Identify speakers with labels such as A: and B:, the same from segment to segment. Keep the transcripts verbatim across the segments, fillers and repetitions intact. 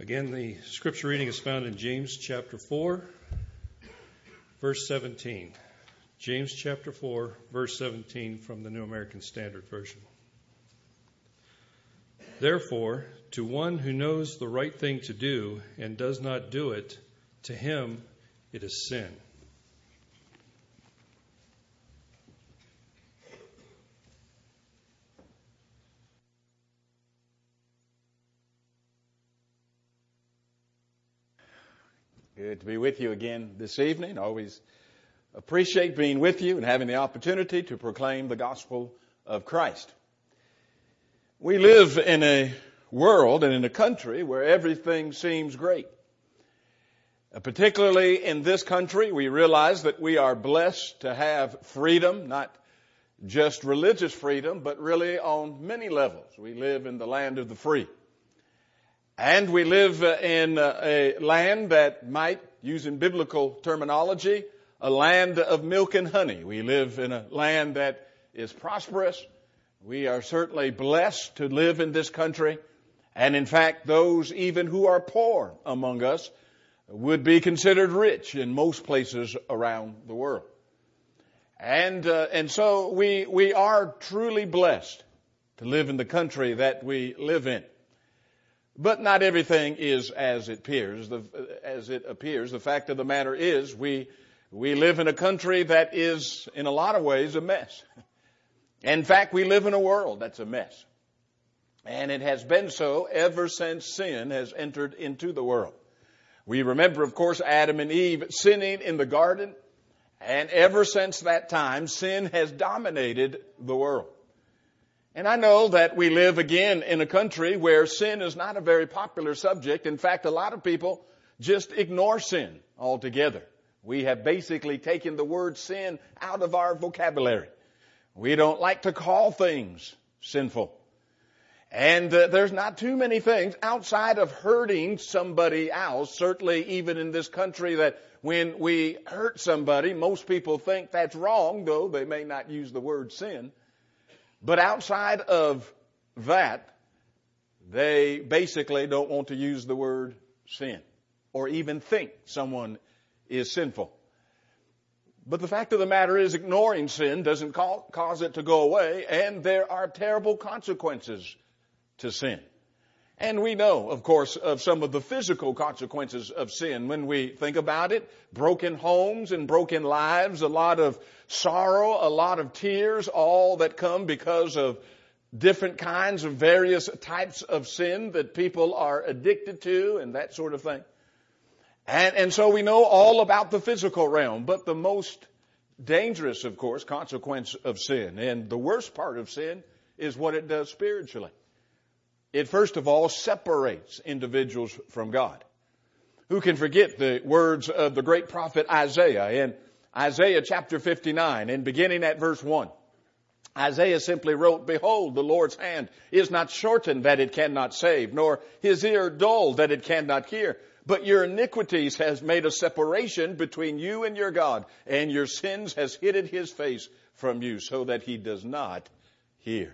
A: Again, the scripture reading is found in James chapter four, verse seventeen. James chapter four, verse seventeen from the New American Standard Version. Therefore, to one who knows the right thing to do and does not do it, to him it is sin.
B: Good to be with you again this evening. I always appreciate being with you and having the opportunity to proclaim the gospel of Christ. We live in a world and in a country where everything seems great. Uh, particularly in this country, we realize that we are blessed to have freedom, not just religious freedom, but really on many levels. We live in the land of the free. And we live in a land that might, using biblical terminology, a land of milk and honey. We live in a land that is prosperous. We are certainly blessed to live in this country. And in fact, those even who are poor among us would be considered rich in most places around the world. And uh, and so we we are truly blessed to live in the country that we live in. But not everything is as it appears. The, as it appears, the fact of the matter is, we we live in a country that is, in a lot of ways, a mess. In fact, we live in a world that's a mess, and it has been so ever since sin has entered into the world. We remember, of course, Adam and Eve sinning in the garden, and ever since that time, sin has dominated the world. And I know that we live again in a country where sin is not a very popular subject. In fact, a lot of people just ignore sin altogether. We have basically taken the word sin out of our vocabulary. We don't like to call things sinful. And uh, there's not too many things outside of hurting somebody else, certainly even in this country, that when we hurt somebody, most people think that's wrong, though they may not use the word sin. But outside of that, they basically don't want to use the word sin or even think someone is sinful. But the fact of the matter is, ignoring sin doesn't cause it to go away, and there are terrible consequences to sin. And we know, of course, of some of the physical consequences of sin. When we think about it, broken homes and broken lives, a lot of sorrow, a lot of tears, all that come because of different kinds of various types of sin that people are addicted to and that sort of thing. And, and so we know all about the physical realm, but the most dangerous, of course, consequence of sin, and the worst part of sin, is what it does spiritually. It first of all separates individuals from God. Who can forget the words of the great prophet Isaiah in Isaiah chapter fifty-nine and beginning at verse one? Isaiah simply wrote, "Behold, the Lord's hand is not shortened that it cannot save, nor his ear dull that it cannot hear. But your iniquities has made a separation between you and your God, and your sins has hidden his face from you so that he does not hear."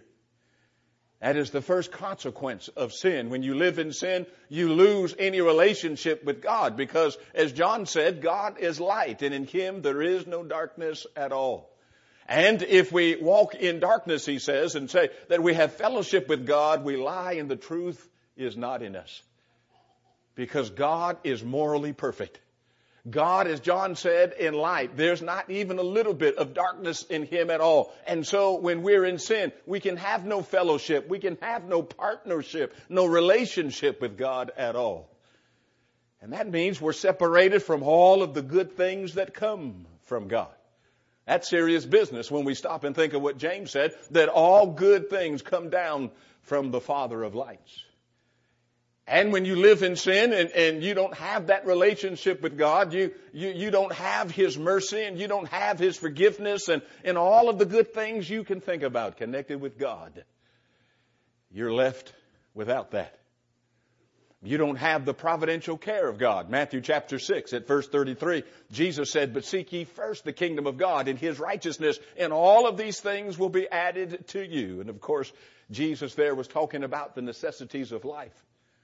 B: That is the first consequence of sin. When you live in sin, you lose any relationship with God because, as John said, God is light, and in him there is no darkness at all. And if we walk in darkness, he says, and say that we have fellowship with God, we lie and the truth is not in us. Because God is morally perfect. God, as John said, in light. There's not even a little bit of darkness in him at all. And so when we're in sin, we can have no fellowship. We can have no partnership, no relationship with God at all. And that means we're separated from all of the good things that come from God. That's serious business when we stop and think of what James said, that all good things come down from the Father of lights. And when you live in sin and, and you don't have that relationship with God, you, you, you don't have his mercy and you don't have his forgiveness and, and all of the good things you can think about connected with God, you're left without that. You don't have the providential care of God. Matthew chapter six at verse thirty-three, Jesus said, "But seek ye first the kingdom of God and his righteousness, and all of these things will be added to you." And of course, Jesus there was talking about the necessities of life.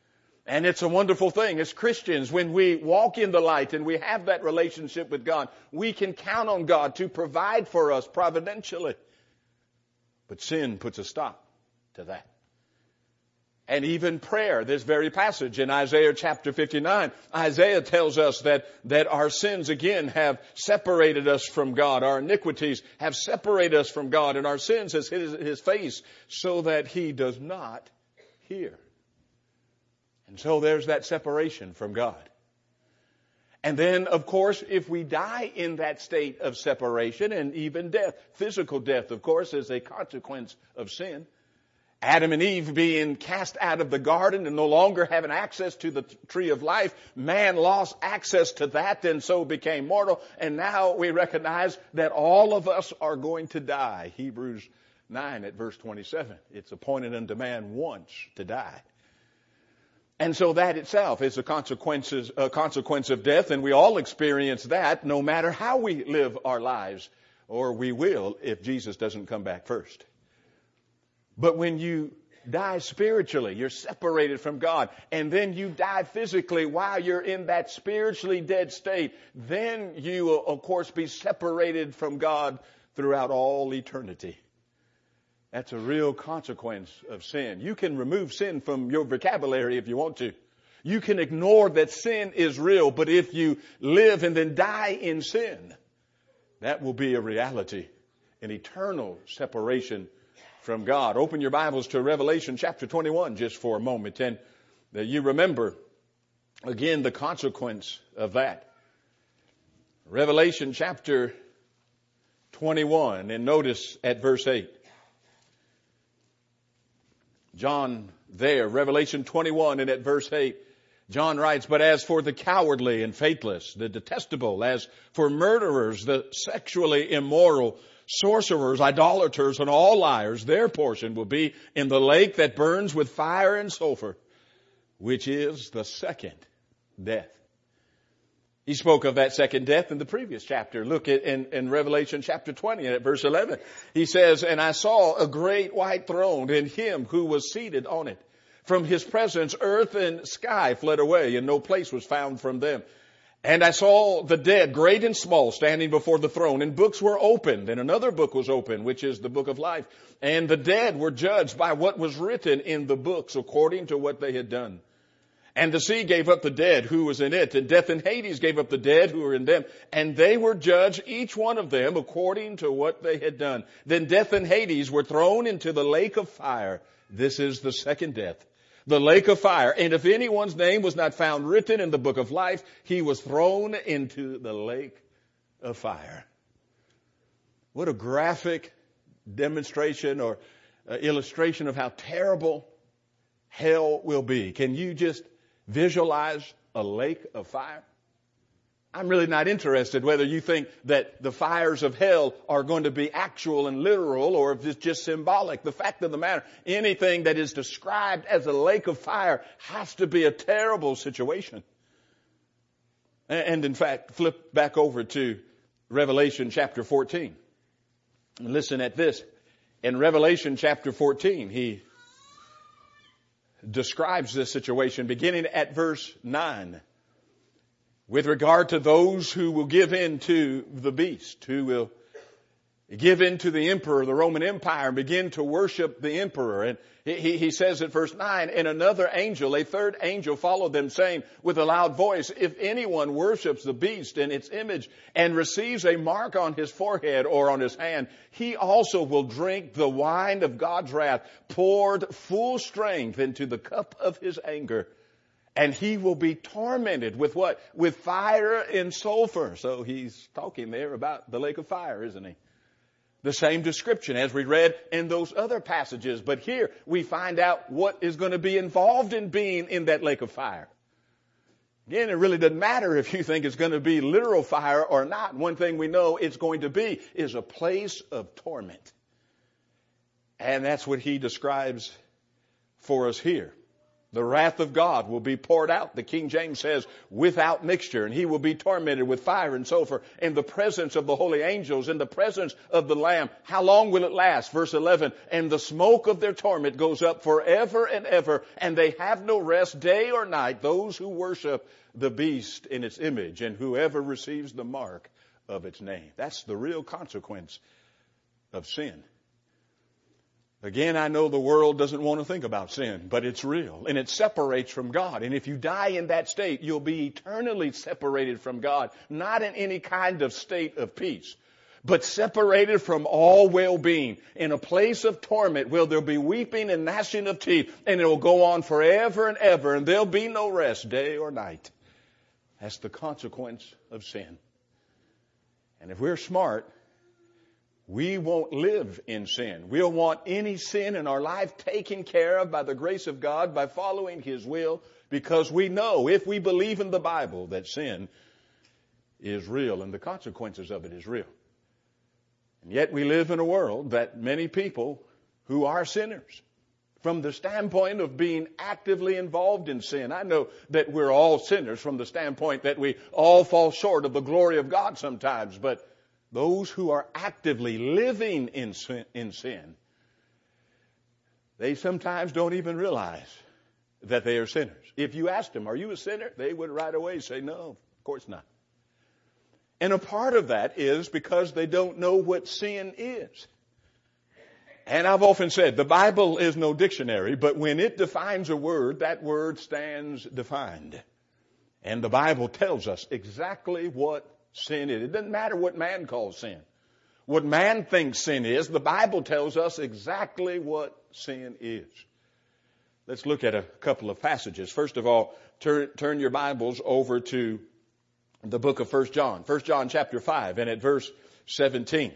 B: And it's a wonderful thing as Christians when we walk in the light and we have that relationship with God. We can count on God to provide for us providentially. But sin puts a stop to that. And even prayer, this very passage in Isaiah chapter fifty-nine, Isaiah tells us that, that our sins again have separated us from God. Our iniquities have separated us from God, and our sins has hid his face so that he does not hear. And so there's that separation from God. And then, of course, if we die in that state of separation and even death, physical death, of course, is a consequence of sin. Adam and Eve being cast out of the garden and no longer having access to the tree of life, man lost access to that and so became mortal. And now we recognize that all of us are going to die. Hebrews nine at verse twenty-seven. It's appointed unto man once to die. And so that itself is a consequences, a consequence of death, and we all experience that no matter how we live our lives, or we will if Jesus doesn't come back first. But when you die spiritually, you're separated from God, and then you die physically while you're in that spiritually dead state, then you will, of course, be separated from God throughout all eternity. That's a real consequence of sin. You can remove sin from your vocabulary if you want to. You can ignore that sin is real, but if you live and then die in sin, that will be a reality, an eternal separation from God. Open your Bibles to Revelation chapter twenty-one just for a moment, and you remember again the consequence of that. Revelation chapter twenty-one, and notice at verse eight. John there, Revelation twenty-one and at verse eight, John writes, "But as for the cowardly and faithless, the detestable, as for murderers, the sexually immoral, sorcerers, idolaters, and all liars, their portion will be in the lake that burns with fire and sulfur, which is the second death." He spoke of that second death in the previous chapter. Look at in, in Revelation chapter twenty and at verse eleven. He says, "And I saw a great white throne and him who was seated on it. From his presence earth and sky fled away, and no place was found from them. And I saw the dead, great and small, standing before the throne, and books were opened, and another book was opened, which is the book of life. And the dead were judged by what was written in the books according to what they had done. And the sea gave up the dead who was in it, and death and Hades gave up the dead who were in them, and they were judged, each one of them, according to what they had done. Then death and Hades were thrown into the lake of fire. This is the second death, the lake of fire. And if anyone's name was not found written in the book of life, he was thrown into the lake of fire." What a graphic demonstration or uh, illustration of how terrible hell will be. Can you just visualize a lake of fire? I'm really not interested whether you think that the fires of hell are going to be actual and literal or if it's just symbolic. The fact of the matter, anything that is described as a lake of fire has to be a terrible situation. And in fact, flip back over to Revelation chapter fourteen. And listen at this. In Revelation chapter fourteen, he describes this situation beginning at verse nine. With regard to those who will give in to the beast, who will give in to the emperor, the Roman Empire, and begin to worship the emperor. And he, he says at verse nine, "And another angel, a third angel, followed them, saying with a loud voice, if anyone worships the beast and its image and receives a mark on his forehead or on his hand, he also will drink the wine of God's wrath, poured full strength into the cup of his anger. And he will be tormented with what? With fire and sulfur." So he's talking there about the lake of fire, isn't he? The same description as we read in those other passages. But here we find out what is going to be involved in being in that lake of fire. Again, it really doesn't matter if you think it's going to be literal fire or not. One thing we know it's going to be is a place of torment. And that's what he describes for us here. The wrath of God will be poured out. The King James says, without mixture. And he will be tormented with fire and sulfur in the presence of the holy angels, in the presence of the Lamb. How long will it last? Verse eleven, and the smoke of their torment goes up forever and ever, and they have no rest day or night, those who worship the beast in its image, and whoever receives the mark of its name. That's the real consequence of sin. Again, I know the world doesn't want to think about sin, but it's real, and it separates from God. And if you die in that state, you'll be eternally separated from God, not in any kind of state of peace, but separated from all well-being, in a place of torment where there'll be weeping and gnashing of teeth, and it will go on forever and ever, and there'll be no rest day or night. That's the consequence of sin. And if we're smart, we won't live in sin. We'll want any sin in our life taken care of by the grace of God, by following His will, because we know, if we believe in the Bible, that sin is real and the consequences of it is real. And yet we live in a world that many people who are sinners, from the standpoint of being actively involved in sin. I know that we're all sinners from the standpoint that we all fall short of the glory of God sometimes, but those who are actively living in sin, in sin, they sometimes don't even realize that they are sinners. If you asked them, are you a sinner? They would right away say, no, of course not. And a part of that is because they don't know what sin is. And I've often said, the Bible is no dictionary, but when it defines a word, that word stands defined. And the Bible tells us exactly what sin is. It doesn't matter what man calls sin. What man thinks sin is, the Bible tells us exactly what sin is. Let's look at a couple of passages. First of all, turn, turn your Bibles over to the book of First John. First John chapter five and at verse seventeen.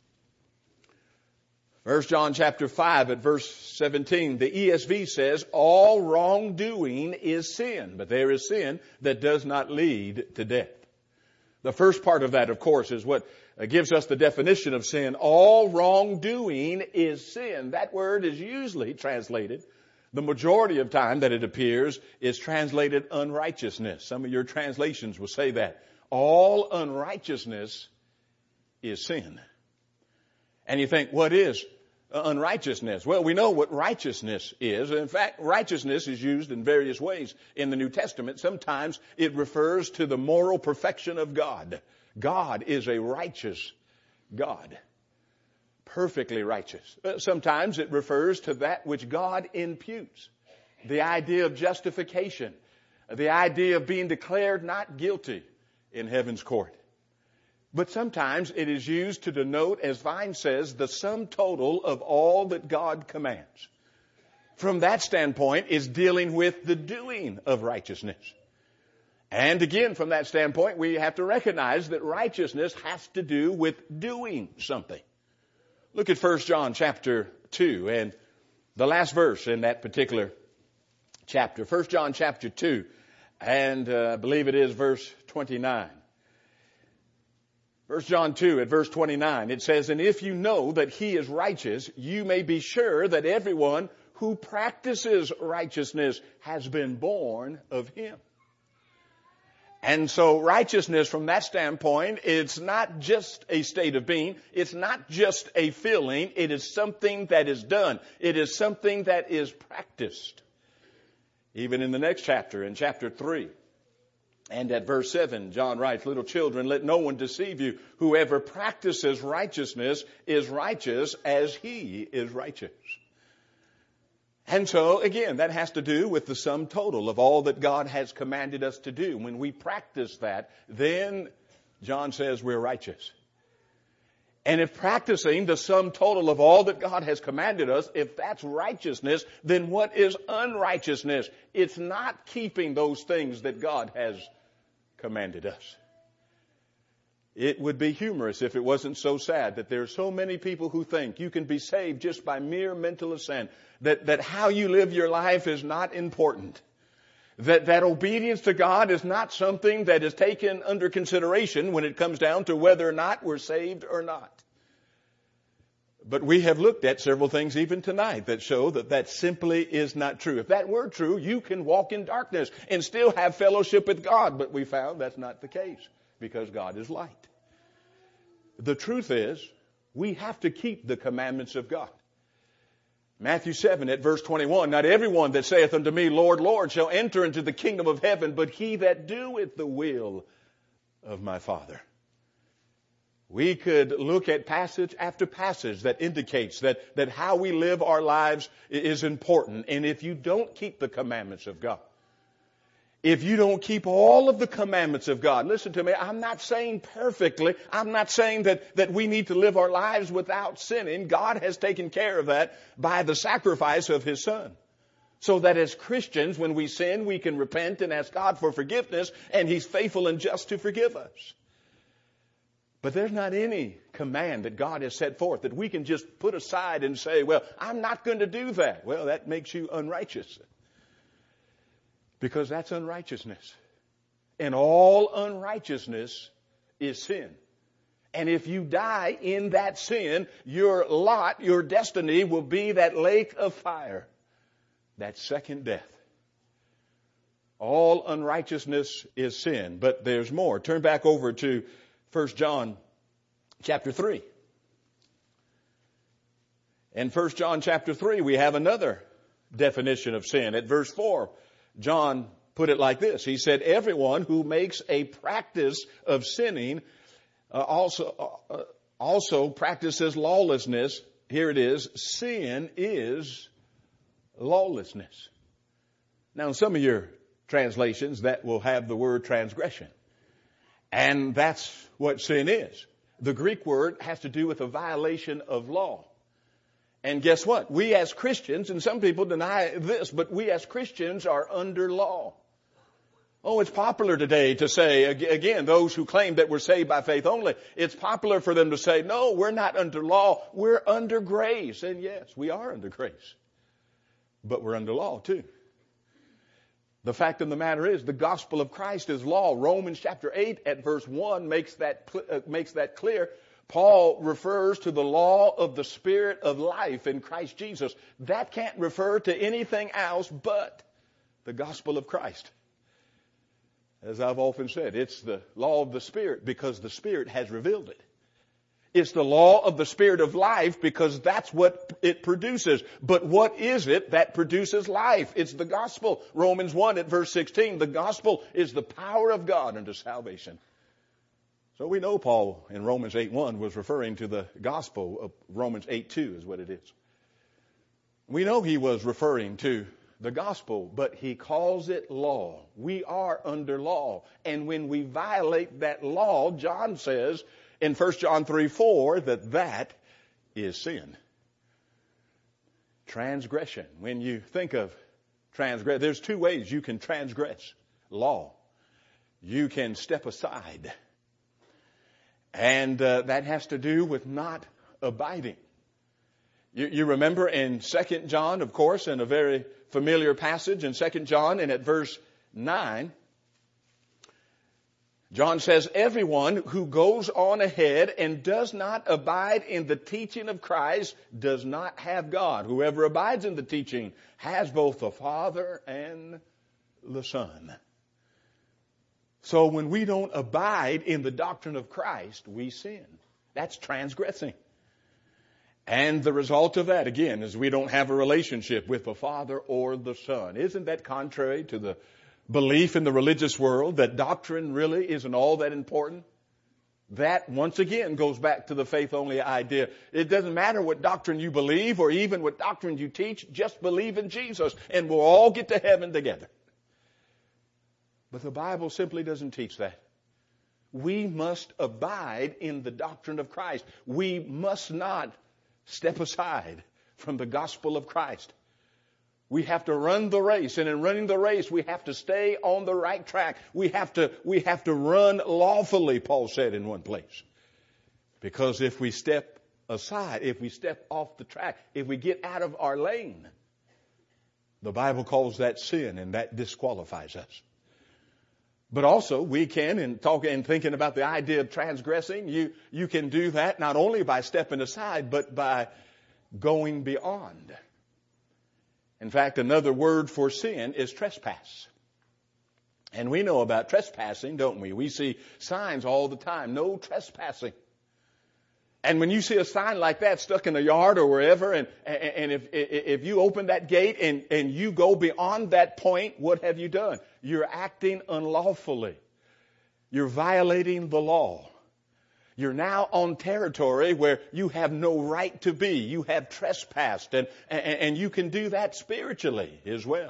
B: First John chapter five at verse seventeen, the E S V says, all wrongdoing is sin, but there is sin that does not lead to death. The first part of that, of course, is what gives us the definition of sin. All wrongdoing is sin. That word is usually translated, the majority of time that it appears, is translated unrighteousness. Some of your translations will say that. All unrighteousness is sin. And you think, what is unrighteousness? Well, we know what righteousness is. In fact, righteousness is used in various ways in the New Testament. Sometimes it refers to the moral perfection of God. God is a righteous God, perfectly righteous. Sometimes it refers to that which God imputes, the idea of justification, the idea of being declared not guilty in heaven's court. But sometimes it is used to denote, as Vine says, the sum total of all that God commands. From that standpoint, is dealing with the doing of righteousness. And again, from that standpoint, we have to recognize that righteousness has to do with doing something. Look at First John chapter two and the last verse in that particular chapter. First John chapter two and uh, I believe it is verse twenty-nine. First John two at verse twenty-nine, it says, and if you know that He is righteous, you may be sure that everyone who practices righteousness has been born of Him. And so righteousness from that standpoint, it's not just a state of being. It's not just a feeling. It is something that is done. It is something that is practiced. Even in the next chapter, in chapter three. And at verse seven, John writes, little children, let no one deceive you. Whoever practices righteousness is righteous as He is righteous. And so, again, that has to do with the sum total of all that God has commanded us to do. When we practice that, then John says we're righteous. And if practicing the sum total of all that God has commanded us, if that's righteousness, then what is unrighteousness? It's not keeping those things that God has commanded us. It would be humorous if it wasn't so sad that there are so many people who think you can be saved just by mere mental assent, that, that how you live your life is not important. That, that obedience to God is not something that is taken under consideration when it comes down to whether or not we're saved or not. But we have looked at several things even tonight that show that that simply is not true. If that were true, you can walk in darkness and still have fellowship with God. But we found that's not the case because God is light. The truth is, we have to keep the commandments of God. Matthew seven at verse twenty-one, not everyone that saith unto me, Lord, Lord, shall enter into the kingdom of heaven, but he that doeth the will of my Father. We could look at passage after passage that indicates that, that how we live our lives is important. And if you don't keep the commandments of God, if you don't keep all of the commandments of God, listen to me, I'm not saying perfectly. I'm not saying that, that we need to live our lives without sinning. God has taken care of that by the sacrifice of His Son. So that as Christians, when we sin, we can repent and ask God for forgiveness, and He's faithful and just to forgive us. But there's not any command that God has set forth that we can just put aside and say, well, I'm not going to do that. Well, that makes you unrighteous. Because that's unrighteousness. And all unrighteousness is sin. And if you die in that sin, your lot, your destiny will be that lake of fire. That second death. All unrighteousness is sin. But there's more. Turn back over to First John chapter three. In First John chapter three, we have another definition of sin. At verse four, John put it like this. He said, everyone who makes a practice of sinning uh, also, uh, also practices lawlessness. Here it is. Sin is lawlessness. Now, in some of your translations, that will have the word transgression. And that's what sin is. The Greek word has to do with a violation of law. And guess what? We as Christians, and some people deny this, but we as Christians are under law. Oh, it's popular today to say, again, those who claim that we're saved by faith only, it's popular for them to say, no, we're not under law, we're under grace. And yes, we are under grace. But we're under law too. The fact of the matter is, the gospel of Christ is law. Romans chapter eight at verse one makes that, uh, makes that clear. Paul refers to the law of the Spirit of life in Christ Jesus. That can't refer to anything else but the gospel of Christ. As I've often said, it's the law of the Spirit because the Spirit has revealed it. It's the law of the Spirit of life because that's what it produces. But what is it that produces life? It's the gospel. Romans one at verse sixteen, the gospel is the power of God unto salvation. So we know Paul in Romans eight one was referring to the gospel of Romans eight two is what it is. We know he was referring to the gospel, but he calls it law. We are under law. And when we violate that law, John says in First John three four that that is sin. Transgression. When you think of transgress, there's two ways you can transgress law. You can step aside. And uh, that has to do with not abiding. You, you remember in Second John, of course, in a very familiar passage in Second John and at verse nine, John says, everyone who goes on ahead and does not abide in the teaching of Christ does not have God. Whoever abides in the teaching has both the Father and the Son. So when we don't abide in the doctrine of Christ, we sin. That's transgressing. And the result of that, again, is we don't have a relationship with the Father or the Son. Isn't that contrary to the belief in the religious world that doctrine really isn't all that important? That, once again, goes back to the faith-only idea. It doesn't matter what doctrine you believe or even what doctrine you teach. Just believe in Jesus and we'll all get to heaven together. But the Bible simply doesn't teach that. We must abide in the doctrine of Christ. We must not step aside from the gospel of Christ. We have to run the race, and in running the race, we have to stay on the right track. We have to, we have to run lawfully, Paul said in one place. Because if we step aside, if we step off the track, if we get out of our lane, the Bible calls that sin, and that disqualifies us. But also we can, in talking and thinking about the idea of transgressing, you, you can do that not only by stepping aside, but by going beyond. In fact, another word for sin is trespass. And we know about trespassing, don't we? We see signs all the time, no trespassing. And when you see a sign like that stuck in a yard or wherever, and, and if, if you open that gate and, and you go beyond that point, what have you done? You're acting unlawfully. You're violating the law. You're now on territory where you have no right to be. You have trespassed, and, and, and you can do that spiritually as well.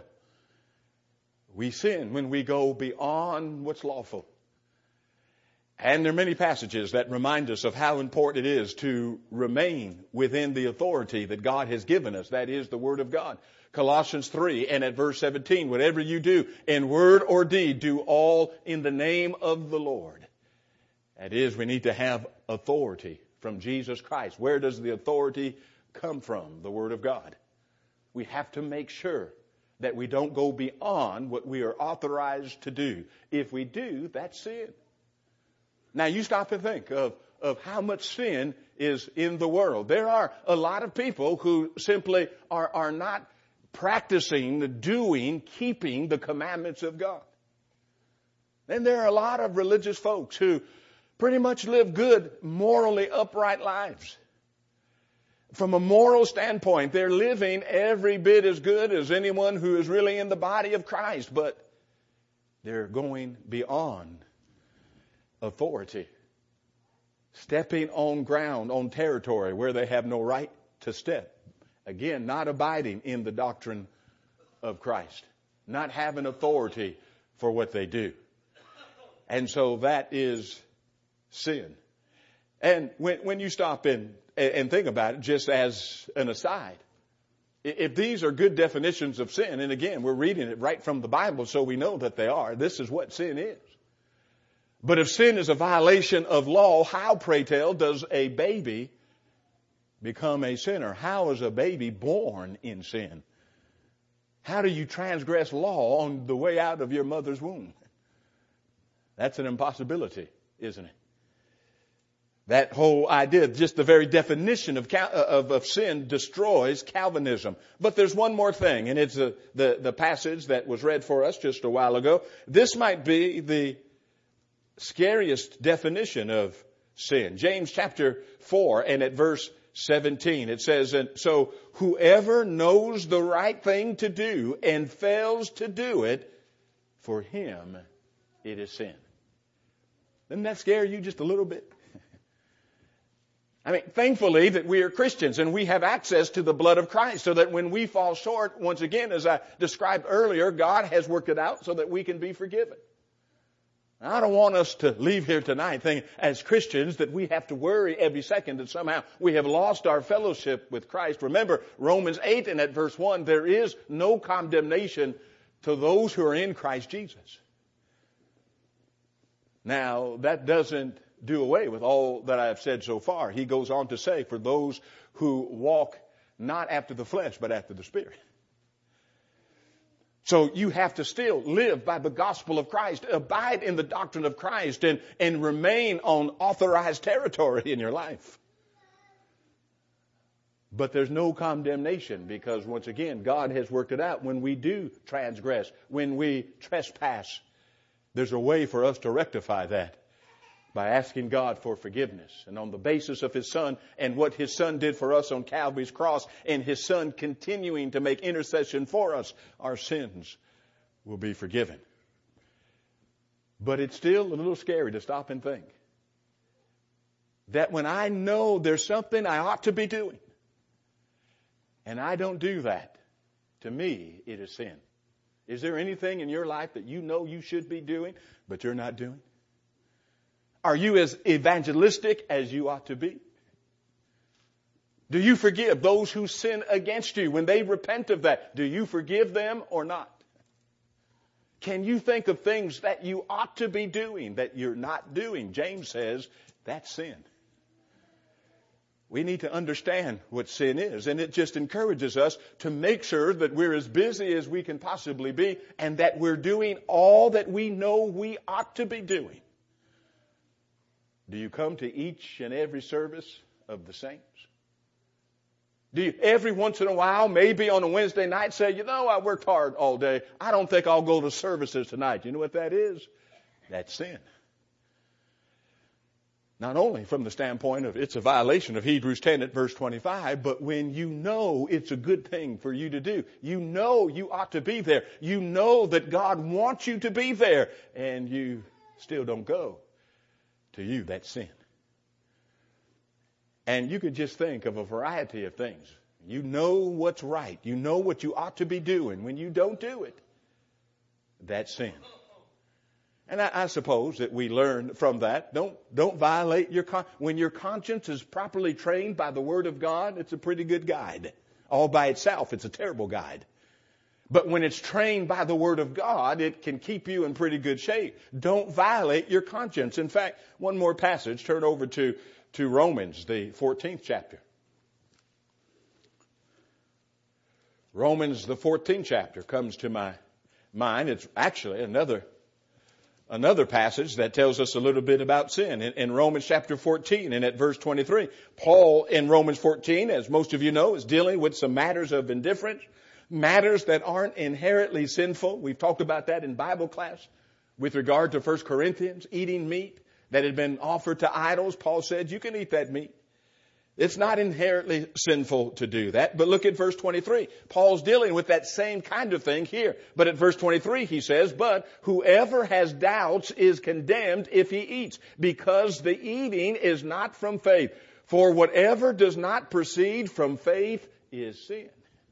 B: We sin when we go beyond what's lawful. And there are many passages that remind us of how important it is to remain within the authority that God has given us. That is the Word of God. Colossians three and at verse seventeen, whatever you do in word or deed, do all in the name of the Lord. That is, we need to have authority from Jesus Christ. Where does the authority come from? The Word of God. We have to make sure that we don't go beyond what we are authorized to do. If we do, that's sin. Now you stop and think of, of how much sin is in the world. There are a lot of people who simply are, are not practicing, doing, keeping the commandments of God. And there are a lot of religious folks who pretty much live good, morally upright lives. From a moral standpoint, they're living every bit as good as anyone who is really in the body of Christ, but they're going beyond authority, stepping on ground, on territory where they have no right to step. Again, not abiding in the doctrine of Christ, not having authority for what they do. And so that is sin. And when, when you stop and, and think about it, just as an aside, if these are good definitions of sin, and again, we're reading it right from the Bible, so we know that they are, this is what sin is. But if sin is a violation of law, how, pray tell, does a baby become a sinner? How is a baby born in sin? How do you transgress law on the way out of your mother's womb? That's an impossibility, isn't it? That whole idea, just the very definition of, of, of sin destroys Calvinism. But there's one more thing, and it's a, the, the passage that was read for us just a while ago. This might be the scariest definition of sin. James chapter four and at verse seventeen, it says, and so whoever knows the right thing to do and fails to do it, for him it is sin. Doesn't that scare you just a little bit? I mean, thankfully that we are Christians and we have access to the blood of Christ, so that when we fall short, once again, as I described earlier, God has worked it out so that we can be forgiven. I don't want us to leave here tonight thinking, as Christians, that we have to worry every second that somehow we have lost our fellowship with Christ. Remember, Romans eight and at verse one, there is no condemnation to those who are in Christ Jesus. Now, that doesn't do away with all that I have said so far. He goes on to say, for those who walk not after the flesh, but after the Spirit. So you have to still live by the gospel of Christ, abide in the doctrine of Christ, and, and remain on authorized territory in your life. But there's no condemnation, because once again, God has worked it out. When we do transgress, when we trespass, there's a way for us to rectify that by asking God for forgiveness. And on the basis of His Son and what His Son did for us on Calvary's cross, and His Son continuing to make intercession for us, our sins will be forgiven. But it's still a little scary to stop and think that when I know there's something I ought to be doing, and I don't do that, to me it is sin. Is there anything in your life that you know you should be doing, but you're not doing? Are you as evangelistic as you ought to be? Do you forgive those who sin against you when they repent of that? Do you forgive them or not? Can you think of things that you ought to be doing that you're not doing? James says that's sin. we need to understand what sin is. And it just encourages us to make sure that we're as busy as we can possibly be and that we're doing all that we know we ought to be doing. Do you come to each and every service of the saints? Do you every once in a while, maybe on a Wednesday night, say, you know, I worked hard all day. I don't think I'll go to services tonight. You know what that is? That's sin. Not only from the standpoint of it's a violation of Hebrews ten at verse twenty-five, but when you know it's a good thing for you to do. You know you ought to be there. You know that God wants you to be there, and you still don't go. To you, that's sin. And you could just think of a variety of things. You know what's right. You know what you ought to be doing. When you don't do it, that's sin. And I, I suppose that we learn from that. Don't, don't violate your con- when your conscience is properly trained by the Word of God, it's a pretty good guide. All by itself, it's a terrible guide. But when it's trained by the Word of God, it can keep you in pretty good shape. Don't violate your conscience. In fact, one more passage. Turn over to, to Romans, the fourteenth chapter. Romans, the fourteenth chapter, comes to my mind. It's actually another Another passage that tells us a little bit about sin. In, in Romans chapter fourteen and at verse twenty-three, Paul in Romans fourteen, as most of you know, is dealing with some matters of indifference, matters that aren't inherently sinful. We've talked about that in Bible class. With regard to First Corinthians, eating meat that had been offered to idols, Paul said, you can eat that meat. It's not inherently sinful to do that. But look at verse twenty-three. Paul's dealing with that same kind of thing here. But at verse twenty-three he says, but whoever has doubts is condemned if he eats, because the eating is not from faith. For whatever does not proceed from faith is sin.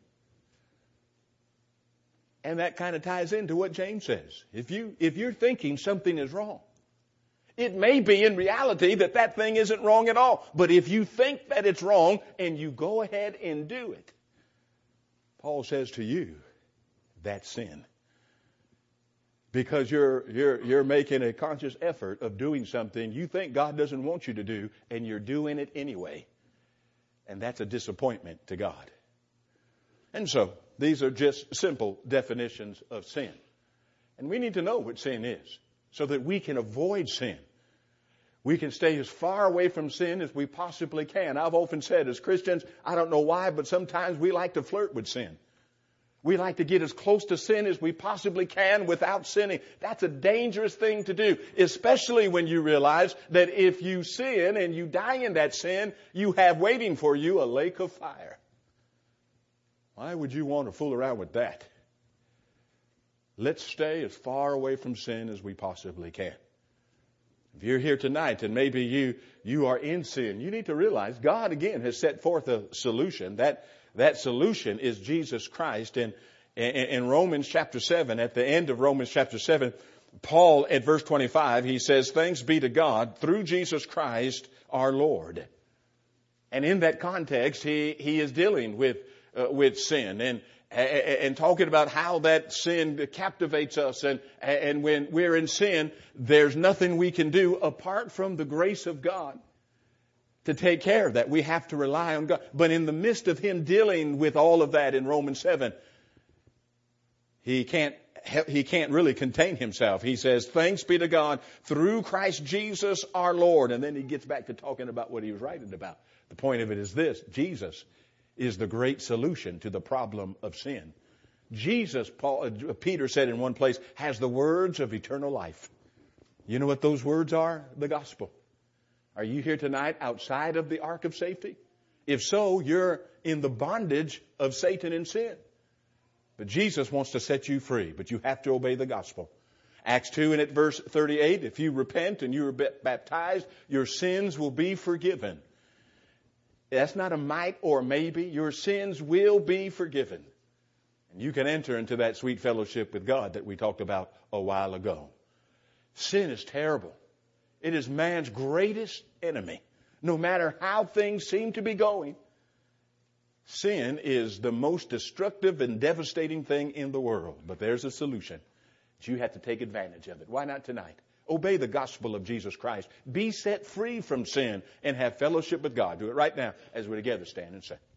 B: And that kind of ties into what James says. If you, if you're thinking something is wrong, it may be in reality that that thing isn't wrong at all. But if you think that it's wrong and you go ahead and do it, Paul says to you, that's sin. Because you're, you're, you're making a conscious effort of doing something you think God doesn't want you to do, and you're doing it anyway. And that's a disappointment to God. And so, these are just simple definitions of sin. And we need to know what sin is, so that we can avoid sin. We can stay as far away from sin as we possibly can. I've often said as Christians, I don't know why, but sometimes we like to flirt with sin. We like to get as close to sin as we possibly can without sinning. That's a dangerous thing to do, especially when you realize that if you sin and you die in that sin, you have waiting for you a lake of fire. Why would you want to fool around with that? Let's stay as far away from sin as we possibly can. If you're here tonight and maybe you, you are in sin, you need to realize God again has set forth a solution. That, that solution is Jesus Christ. And in, in Romans chapter seven, at the end of Romans chapter seven, Paul at verse twenty-five, he says, thanks be to God through Jesus Christ our Lord. And in that context, he, he is dealing with, uh, with sin. And And talking about how that sin captivates us. And, and when we're in sin, there's nothing we can do apart from the grace of God to take care of that. We have to rely on God. But in the midst of him dealing with all of that in Romans seven, he can't, he can't really contain himself. He says, thanks be to God through Christ Jesus our Lord. And then he gets back to talking about what he was writing about. The point of it is this: Jesus is the great solution to the problem of sin. Jesus, Paul, uh, Peter said in one place, has the words of eternal life. You know what those words are? The gospel. Are you here tonight outside of the ark of safety? If so, you're in the bondage of Satan and sin. But Jesus wants to set you free, but you have to obey the gospel. Acts two and at verse thirty-eight, if you repent and you are baptized, your sins will be forgiven. That's not a might or maybe. Your sins will be forgiven. And you can enter into that sweet fellowship with God that we talked about a while ago. Sin is terrible. It is man's greatest enemy. No matter how things seem to be going, sin is the most destructive and devastating thing in the world. But there's a solution. You have to take advantage of it. Why not tonight? Obey the gospel of Jesus Christ. Be set free from sin and have fellowship with God. Do it right now as we together stand and sing.